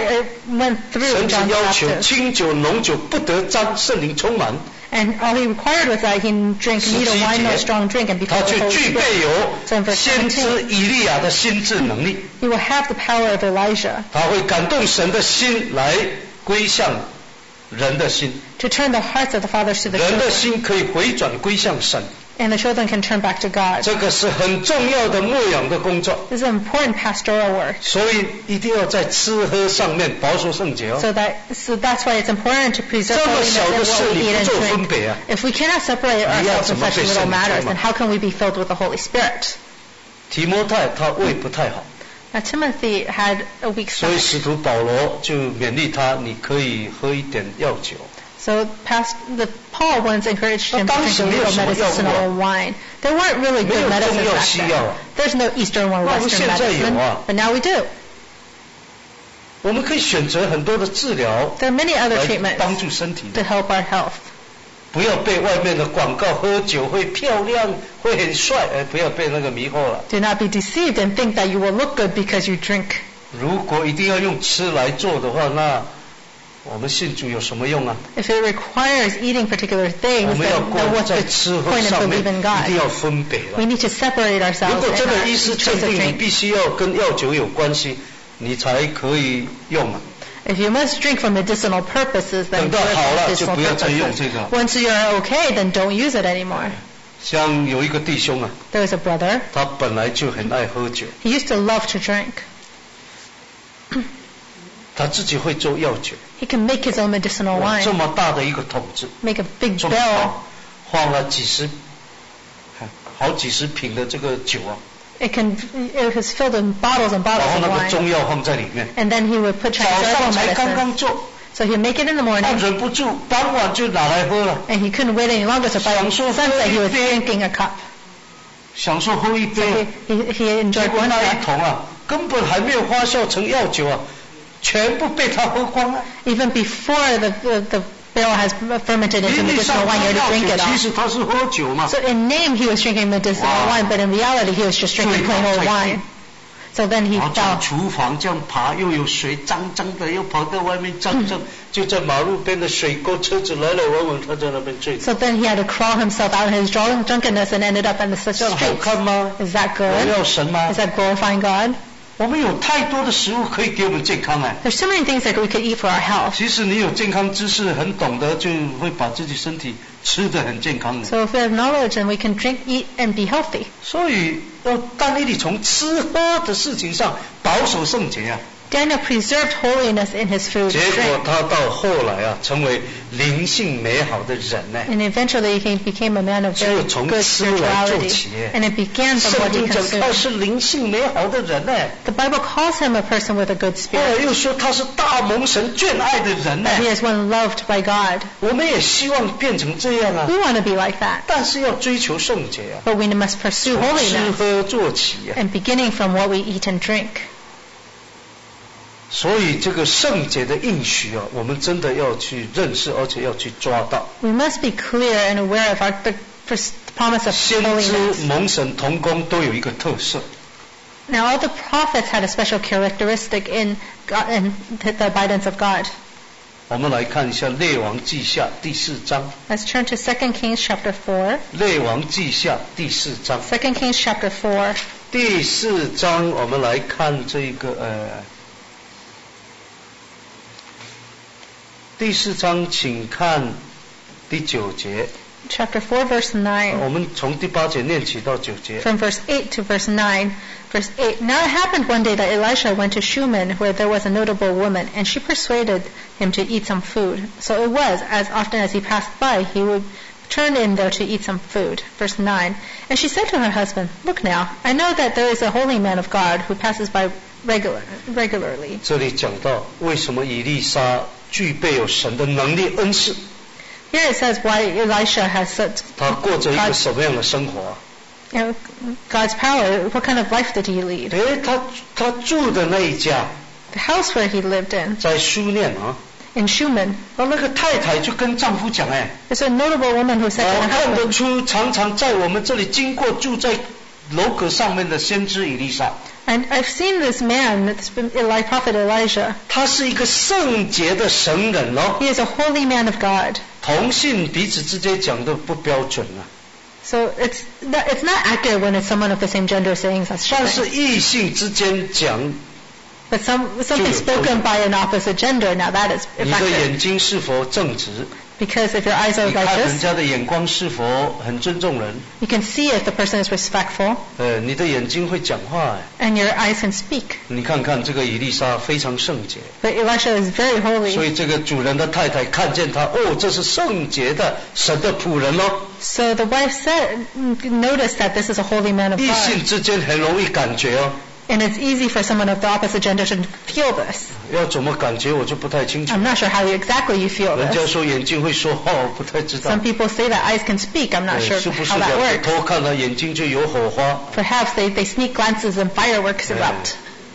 went through 神只 John the 要求 Baptist. 清酒、浓酒不得沾圣灵充满， And all he required was that he drink neither wine nor strong drink and be 他 filled 就 with the 具 Holy 备 Spirit. So in 有 verse 先知 17, 以利亚的心智能力， he will have the power of Elijah 他会感动神的心来归向人的心， to turn the hearts of the fathers to the 人的 children, 心可以回转归向神， and the children can turn back to God. 这个是很重要的牧养的工作， This is an important pastoral work. 所以一定要在吃喝上面保守圣洁哦。 So that's why it's important to preserve 这么 holiness 小的 in 事 what we 你 eat 不 and 做分 drink. 别啊， If we cannot separate 你要 ourselves 怎 in 么 such 被圣 little 灵 matters, 充满？ then how can we be filled with the Holy Spirit? 提摩太他胃不太好， Now Timothy had a weak 所以 stomach. 使徒保罗就勉励他，你可以喝一点药酒。 So Paul once encouraged him to drink a 当时没有 little 什么药物啊。 medicinal wine. There weren't really 没 good 有 medicines 中药 back 西 then. 药啊。 There's no Eastern or 那我们 Western 现在有 medicine, 啊。 but now we do. 我们可以选择很多的治疗 There are many other 来 treatments 帮助身体 to 的， help our health. 不要被外面的广告喝酒会漂亮会很帅，不要被那个迷惑了。 Do not be deceived and think that you will look good because you drink. 如果一定要用吃来做的话，那我们信主有什么用啊？ If it requires eating particular 我 things, 们要 then 过 what's 在 the 吃喝 point of 上面 believing 一 God? 定要分别 We 了。 need to separate 如 ourselves 果 and 真的 not 医师 choose 鉴 a 定你 drink. 必须要跟药酒有关系，你才可以用啊。 If you must drink for medicinal purposes, then 等到 do it 好 for 了就 medicinal 不要再用这 purposes. 个。 Once you're okay, then don't use it anymore. 像有一个弟兄啊， There was a brother. 他本来就很爱喝酒， He used to love to drink. 他自己会做药酒， He can make his own medicinal 哇这 wine, 么大的一个桶子， make a big 这么 barrel. 大，放了好几十瓶的这个酒啊， It was filled in bottles and 然 bottles 后 of 那个 wine. 中药放在里面， And then he would put 早 Chinese 上 herbal 才刚 medicine. 刚做， So he'd make it in the 他 morning, 忍不住傍晚就拿来喝了， and he couldn't wait any longer, so by 享受 sunset he was 喝一杯。 drinking a cup. 享受喝一 So 杯， he 结 enjoyed 果 one 那一 cup. 桶啊，根本还没有发酵成药酒啊，全部被他喝光了。 Even before the barrel has fermented into 名义上 medicinal 喝 wine, you had to 药 drink 酒， it 其 all. 实他是喝酒嘛。 So in name he was drinking medicinal Wow. wine, but in reality he was just drinking plain old wine. So then he 然后 fell. 从厨房这样爬，又有水脏脏的，又跑到外面脏脏，就在马路边的水沟，车子来来往往，他在那边醉。 So then he had to crawl himself out of his drunkenness and ended up in the 这样好 streets. 看吗？ Is that 荣 good? 耀神吗 Is？that glorifying God? 我们有太多的食物可以给我们健康哎。 There's so many things that we could eat for our health. 其实你有健康知识，很懂得，就会把自己身体吃得很健康的。 So if we have knowledge, then we can drink, eat, and be healthy. 所以要但以理从吃喝的事情上保守圣洁啊。 Daniel preserved holiness in his food 结 and 果 drink. 他到后来啊，成为灵性美好的人呢。 And eventually he became a man of 就 very 从 good 吃来做 spirituality. 起。 And it began from 圣 what he 经讲他 consumed. 是灵性美好的人呢， The Bible calls him a person with a good 后来 spirit. 又说他是大蒙神眷爱的人呢。 That he is one loved by God. 我们也希望变成这样啊 We，want to be like that. 但是要追求圣洁啊， But we must pursue 从吃 holiness. 喝做起啊。 And beginning from what we eat and drink. 所以这个圣洁的应许啊，我们真的要去认识，而且要去抓到。 We must be clear and aware of the promise of 先知 holiness. 蒙神同工都有一个特色， Now all the prophets had a special characteristic in God, in the abidance of God. 我们来看一下列王记下第4章。 Let's turn to 2 Kings chapter 4. 列王记下第4章， 2 Kings chapter 4. 第4章我们来看这个第4章，请看第9节。 Chapter 4 verse 9. 我们从第8节念起到9节。 From verse 8 to verse 9. Verse 8. Now it happened one day that Elisha went to Shunem, where there was a notable woman, and she persuaded him to eat some food. So it was, as often as he passed by, he would turn in there to eat some food. Verse 9. And she said to her husband, Look now, I know that there is a holy man of God who passes by regularly. 这里讲到为什么以利沙具备有神的能力恩赐， Here it says why Elisha has such 他过着一个什么样的生活啊？ God's power. What kind of life did he lead? 他住的那一家 The house where he lived in, 在书念啊， in Shunem, 那个太太就跟丈夫讲哎， there's a notable woman who said to 我 her 看得 husband, 出常常在我们这里经过住在楼阁上面的先知以利沙， And I've seen this man, this prophet Elijah. 他是一个圣洁的神人哦。 He is a holy man of God. 同性彼此之间讲的不标准啊， So it's not accurate when it's someone of the same gender saying such 但是 things. 异性之间讲， But something spoken by an opposite gender, now that is 你的 effective. 眼睛是否正直？ Because if your eyes are 你看人 righteous, 家的眼光是否很尊重人？ you can see if the person is respectful, 你的眼睛会讲话哎。 and your eyes can speak. 你看看这个以利沙非常圣洁， But Elisha is very 所 holy. 以这个主人的太太看见他，哦，这是圣洁的神的仆人哦。 So the wife noticed that this is a holy man of 异 God. 性之间很容易感觉哦， And it's easy for someone of the opposite gender to feel this. 要怎么感觉我就不太清楚。 I'm not sure how exactly you feel 人家 this. 说眼睛会说话，我不太知道 Some。people say that eyes can speak. I'm not sure 是不是 how 两 that 个 works. 偷看了眼睛就有火花？ Perhaps they sneak glances and fireworks erupt.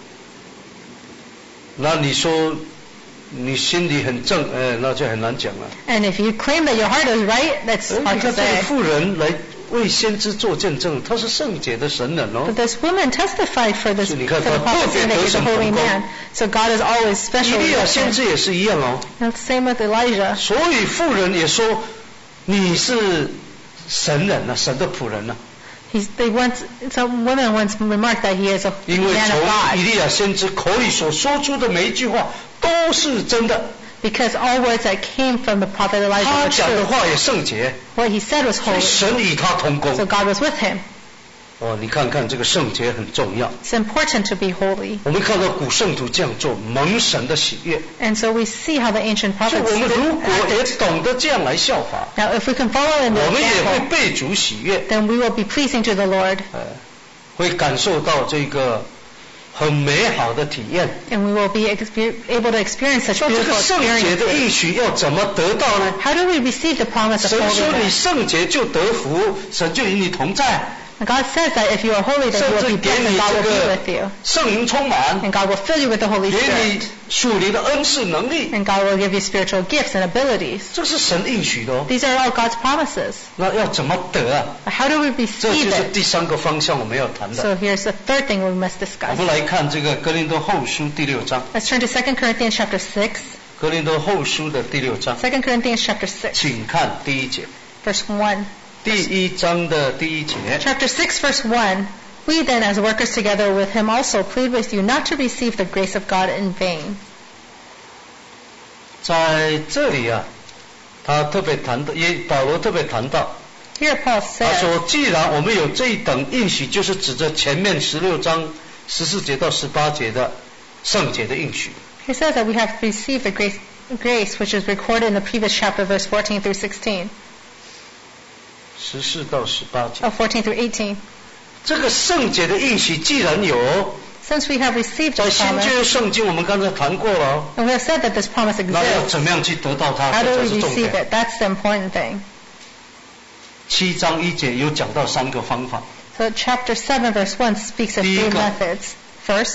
那你说你心里很正，那就很难讲了。 And if you claim that your heart is right, that's 你 hard to 看这个 say. 妇人来为先知做见证，他是圣洁的神人哦 But。this woman testified for this 是你 for 看 the 她 prophet 特别 saying that 得 he's a 神 holy 同工。 man. So God is always 以 special 利 with 亚先 him. 知也是一样哦。 And same with Elijah. 所以妇人也说你是神人啊，神的仆人啊。 Some women once remarked that he is a 因为 man of 从 God 以利亚先知口里所说出的每一句话都是真的， because all words that came from the prophet Elijah 他 were 讲的 true. 话也圣洁， What he said was 所以 holy. 神与他同工。 So God was with him. 哦，你看看这个圣洁很重要。 It's important to be holy. 我们看到古圣徒这样做，蒙神的喜悦。 And so we see how the ancient 就 prophets 我们如果也 acted. 懂得这样来效法， Now if we can follow in the 我们也会 example, 被主喜悦， then we will be pleasing to the Lord, 会感受到这个很美好的体验。 and we will be able to experience such 那这 beautiful 个圣洁的 experiences. 应许要怎么得到呢？ How do we receive the promise of 神说你 holiness? 圣洁就得福，神就与你同在， And God says that if you are holy, then 甚 you 至 will be 给 blessed 你 and God 这 will be 个 with you. 圣灵充满， And God will fill you with the Holy 给你 Spirit. 属灵的恩赐能力， And God will give you spiritual gifts and abilities. 这是神应许的哦。 These are all God's promises. 那要怎么得啊？ But how do we 这 receive 就是 it? 第3个方向我们要谈的。 So here's the third thing we must 我 discuss. 们来看这个哥林多后书第6章， Let's turn to 2 Corinthians chapter 6. 哥林多后书的第6章， 2 Corinthians chapter 6, 请看第1节， verse 1. 第1章的第1节。 Chapter 6, verse 1. We then, as workers together with him, also plead with you not to receive the grace of God in vain. 在这里啊，他特别谈到，保罗特别谈到， Here Paul 他 says, 说，既然我们有这一等应许，就是指着前面16章14节到18节的， 圣洁的应许。 He says that we have received the grace which is recorded in the previous chapter, verse 14 through 16. 14到18节。 Oh, 14 through 18. 这个圣洁的应许既然有， Since we have received 在 this 新 promise, 约圣经我们刚才谈过了哦， and we have said that this promise 那要 exists, 怎么样去得到它， how 这 do 才 we 是重 receive 点。 it? That's the important thing. 7章1节有讲到3个方法， So chapter 7 verse 1 speaks of 3 methods. First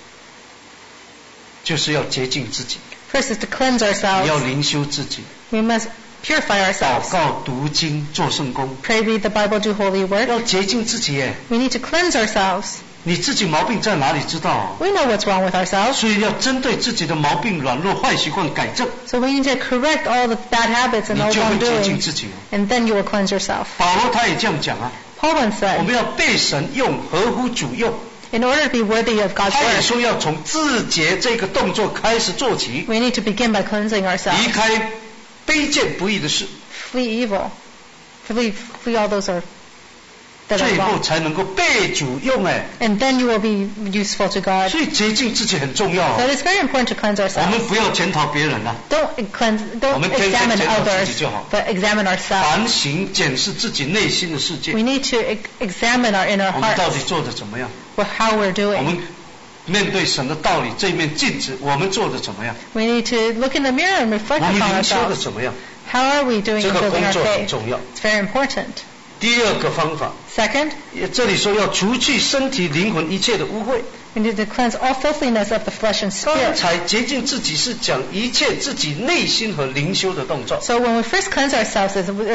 就是要洁净自己， is to cleanse 要 ourselves. 灵修自己， We must purify 祷 ourselves. 告、读经、做圣工， Pray, read the Bible, do holy work. 要洁净自己耶。 We need to cleanse ourselves. 你自己毛病在哪里知道哦？ We know what's wrong with ourselves. 所以要针对自己的毛病、软弱、坏习惯改正， So we need to correct all the bad habits and 你 all 就会洁净 wrongdoing, 自己哦。 and then you will cleanse yourself. 保罗他也这样讲啊， Paul once 我 said, 们要被神用，合乎主用。 in order to be worthy of God's 他也 word, 说要从自洁这个动作开始做起， we need to begin by cleansing 离 ourselves. 开卑贱不义的事， Flee evil. Flee all those that 最 are 后 wrong. 才能够被主用哎。 And then you will be useful to God. 所以洁净自己很重要 So 哦。 it's very important to cleanse 我们 ourselves. 不要检讨别人啊， Don't 我们天天 examine 检讨自 others, 己就好。 but examine ourselves. 反省检视自己内心的世界， We need to examine our inner 我们到底 hearts, 做的怎么样？ with how we're 我 doing. 们面对神的道理这面镜子，我们做的怎么样？ We need to look in the mirror and 我 reflect 们 upon 灵修的 ourselves. 怎么样？ How are we doing 这 in 个 building 工 our 作很 faith? 重要。 It's very important. 第二个方法， Second, 这里说要除去身体、灵魂一切的污秽。 we need to cleanse all filthiness of the flesh and 刚 spirit. 才洁净自己是讲一切自己内心和灵修的动作。 So when we first cleanse ourselves,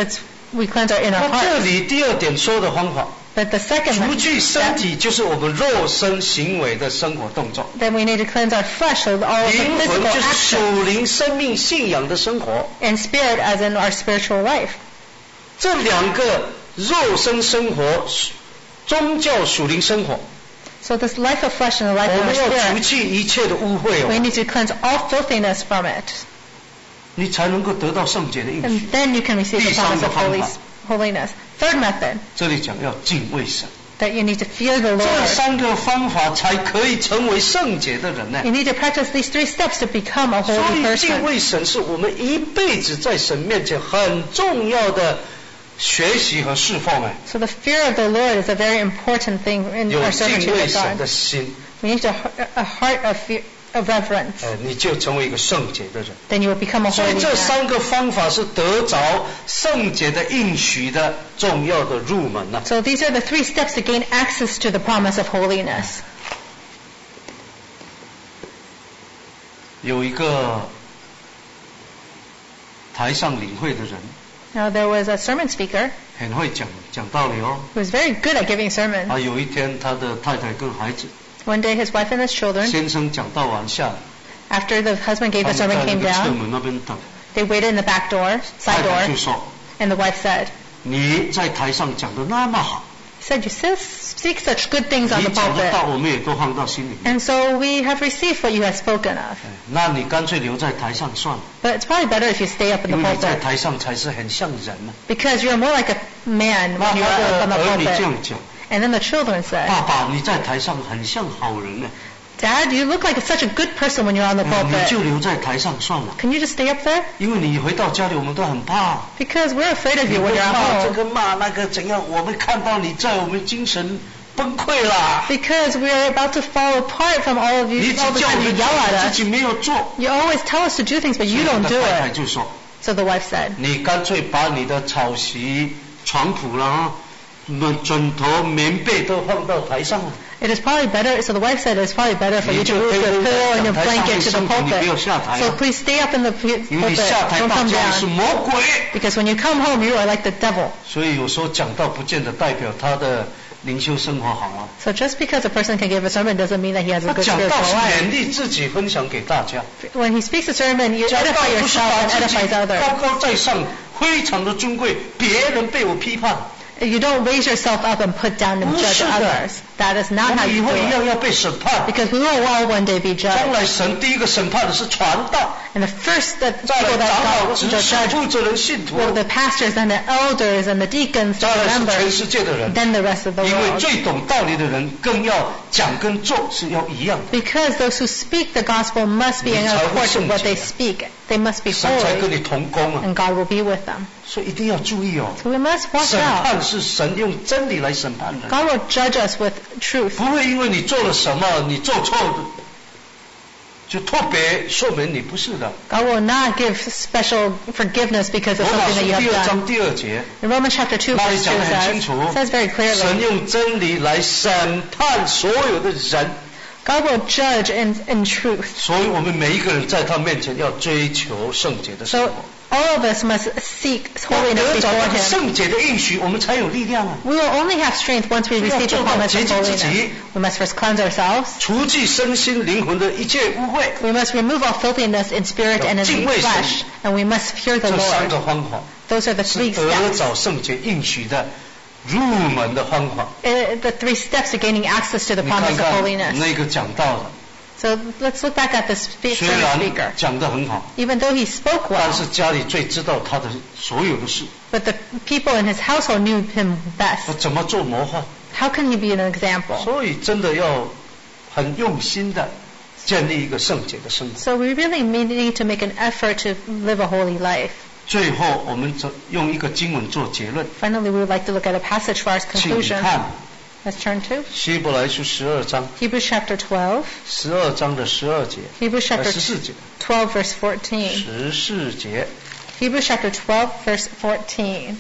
we cleanse our inner 那这 heart. 里第二点说的方法， But the second 除去身 step, 体就是我们肉身行为的生活动作， then we need to cleanse our flesh, so all of the 灵魂 physical 就是 actions, 属灵生命信仰的生活。 and spirit as in our spiritual life. 这两个肉身生活、宗教属灵生活， So this life of flesh and the 我 life of 们 our 要除 spirit, 去一切的污秽 we 哦， need to cleanse all filthiness from it. 你才能够得到圣洁的应许 And。then you can receive the 第三 promise 个 of 方法。 holiness. Third method, 这里讲要敬畏神， that you need to fear the 这 Lord. 三个方法才可以成为圣洁的人呢。 You need to practice these 3 steps to become a 所 holy 以敬 person. 畏神是我们一辈子在神面前很重要的学习和侍奉哎。 So the fear of the Lord is a very important thing in 有 our 敬 servitude 畏 of 神 God. 的心， We need a heart of fear, of reverence. 你就成为一个圣洁的人。 Then you will become a 所以 holy 这 man. 三个方法是得着圣洁的应许的重要的入门呐、 So these are the 3 steps to gain access to the promise of holiness. 有一个台上领会的人， Now there was a sermon speaker 很会讲道理哦。 who was very good at giving sermons. 有一天他的太太跟孩子， One day his wife and his children, 先生讲到完下来， after the husband gave 他 the 们 sermon 在那 came 个侧 down, 门那边等， they waited in the back door, 太 side 太就 door, 说 and the wife said, 你在台上讲的那么好， said, you speak such good things on 你 the 讲得到 pulpit. 我们也都放到心里面， And so we have received what you have spoken of. 那你干脆留在台上算了， But it's probably better if you stay up in 因 the 为你在 pulpit. 台上才是很像人呢、 Because you're more like a man 那 when you're 他 up on 的 the 儿女这样 pulpit. 讲， And then the children said, 爸爸你在台上很像好人呢、 Dad, you look like such a good person when you're on the 你就 pulpit. 留在台上算了， Can you just stay up there? 因为你回到家里我们都很怕， Because we're afraid of 你 you when 会 you're 骂 at 这 home. 个骂那个怎样，我们看到你在我们精神崩溃啦， Because we're about to fall apart from all of 你 you 只 all the 叫我 time you 们 yell 自 at 己 us. 没有做， You always tell us to do things, but you 所以 don't 我 do 的太太 it. 就说， So the wife said, 你干脆把你的草席、床铺啦、枕头、棉被都放到台上了。 it is probably better, so the wife said it's probably better for you to move your pillow and your blanket to the pulpit. So please stay up in the 因为你 pulpit, 下台 don't 到 come 家里是 down. 魔鬼， Because when you come home, you are like the devil. 所以有时候讲道不见得代表他的灵修生活好啊。 So just because a person can give a sermon doesn't mean that he has 他 a good 讲道 spiritual 是 life. 勉励自己，分享给大家。 When he speaks a sermon, you 讲道 edify 不是 yourself 把 and 自己 edifies 高 others. 高在上，非常的尊贵，别人被我批判， You don't raise yourself up and put down and 不 judge 是的。 others. That is 我 not how 们以 you 后 do 一 it. 样要被审判。 Because we will all one day be 将 judged. 来神第一个审判的是传道， And the first that 再来 people 长 that 老、 God 执 will 事、 judge 负责人、信徒， were the pastors and the elders and the deacons, 再来是 remember, 全世界的人。 then the rest of the 因为 world. 最懂道理的人，更要讲跟做是要一样的， Because those who speak the gospel must be in accord to what they speak. They must be 神才跟 holy, 你同工啊。 and God will be with them. 所以一定要注意哦。 So we must watch 审 out. 判是神用真理来审判人， God will judge us with truth. 不会因为你做了什么，你做错的，就特别赦免你，不是的。 God will not give special forgiveness because of 罗马 something 书 that you 第 have 二 done. 章第2节， In Romans chapter 2 那里 verse 2 讲得很清楚， says very 神 clearly, 用真理来审判所有的人， God will judge in truth. 所以我们每一个人在他面前要追求圣洁的生 So 活。 all of us must seek holiness 得着 before 那个 Him. 圣洁的应许，我们才有力量啊！ We will only have strength once we receive the promise of 要做到洁净自己。 holiness. We must first cleanse ourselves. 除去身心灵魂的一切污秽， We must remove all filthiness in spirit and in 敬畏神。 flesh, and we must fear the 这3 Lord. 个方法 Those are the 是 three 得 steps. 着圣洁应许的入门的方法。 The 3 steps to gaining access to the 你看 promise of 看 holiness. 那个讲道的， So let's look back at this 虽 sermon 然 speaker. 讲得很好， Even though he spoke 但 well, 是家里最知道他的所有的事， but the people in his household knew him best. 怎么做模范。 How can he be an example? 所以真的要很用心的建立一个圣洁的生活。 So we really need to make an effort to live a holy life. 最后，我们用一个经文做结论， Finally, we would like to look at a passage for our 请 conclusion. 看 Let's turn to 希伯来书12章 Hebrews chapter 12. ，12章的12节， Hebrews chapter 14节， 12 verse 14. 14节。 Hebrews chapter 12 verse 14.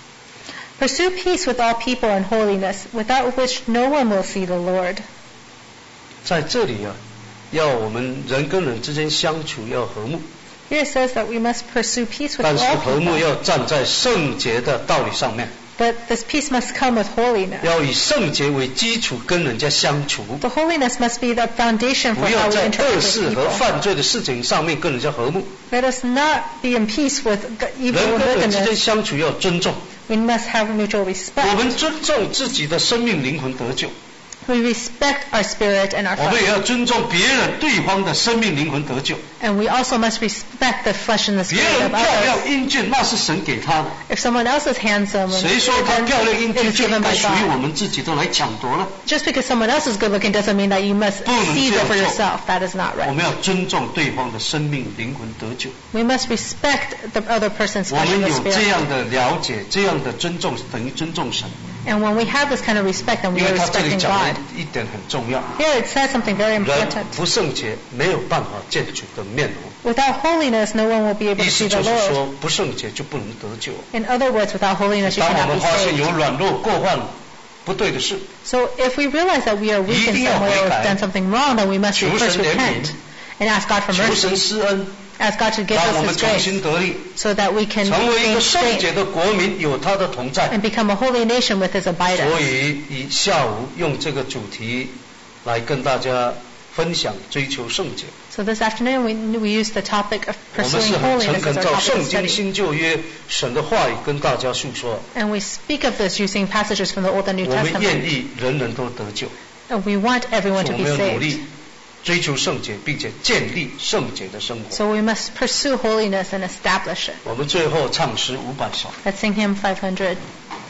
Pursue peace with all people and holiness, without which no one will see the Lord. 在这里啊，要我们人跟人之间相处要和睦， Here it says that we must pursue peace with 但是 all 和睦 people. 要站在圣洁的道理上面， But this peace must come with holiness. 要以圣洁为基础跟人家相处， The holiness must be the foundation for 不 how 要 we 在 interact 恶 with 事和 people. 犯罪的事情上面跟人家和睦。 Let us not be in peace with evil 人 and 跟人之间 wickedness. 相处要尊重， We must have mutual 我 respect. 们尊重自己的生命灵魂得救， We respect our spirit and our 我们也 flesh. 要尊重别人对方的生命灵魂得救。 And we also must respect the flesh and the 别 spirit 人 of 漂亮 others. 英俊，那是神给他的， If someone else is handsome, 谁说他 then 漂亮英 it 俊 is 就 given 应该 by 属于我 God. 们自己的来抢夺呢？ Just because someone else is good looking doesn't mean that you must 不能 seize 这样 it for 做。 yourself. That is not 我 right. 们要尊重对方的生命灵魂得救。 We must respect the other person's 我 flesh 们 and 有 the 这 spirit. 样的了解，这样的尊重，等于尊重神。 And when we have this kind of respect, then we 因 are 为他这里 respecting 讲 God. 的一点很重要， Here it says something very 人 important. 不圣洁没有办法见主的面容。 Without holiness, no one will be able to 意 see 思 the 就是 Lord. 说，不圣洁就不能得救。 In other words, without holiness, you 当我 cannot 们 be 发现 saved. 有软弱、过犯、不对的事， So if we realize that we are weak in some way or have done something wrong, then we must 求神 first 怜悯， repent and ask God for 求神 mercy, 施恩， ask God to give 让我 us 们 His 重 grace 新得力， so that we can 成为一 gain 个圣洁 strength 的国民，有他的同在。 and become a holy nation with His 所 abidance. 以以下午用这个主题来跟大家分享追求圣洁。 So this afternoon we use the topic of 我们是 pursuing 很诚 holiness 恳 as our 照 topic 圣 of 经 study. 新旧约神的话语跟大家诉说， And we speak of this using passages from the Old and New 我们 Testament. 愿意人人都得救， And we want 所 everyone 以 to 我 be 们要努 saved. 力追求圣洁，并且建立圣洁的生活。 So we must pursue holiness and establish it. 我们最后唱诗500首。 Let's sing hymn 500.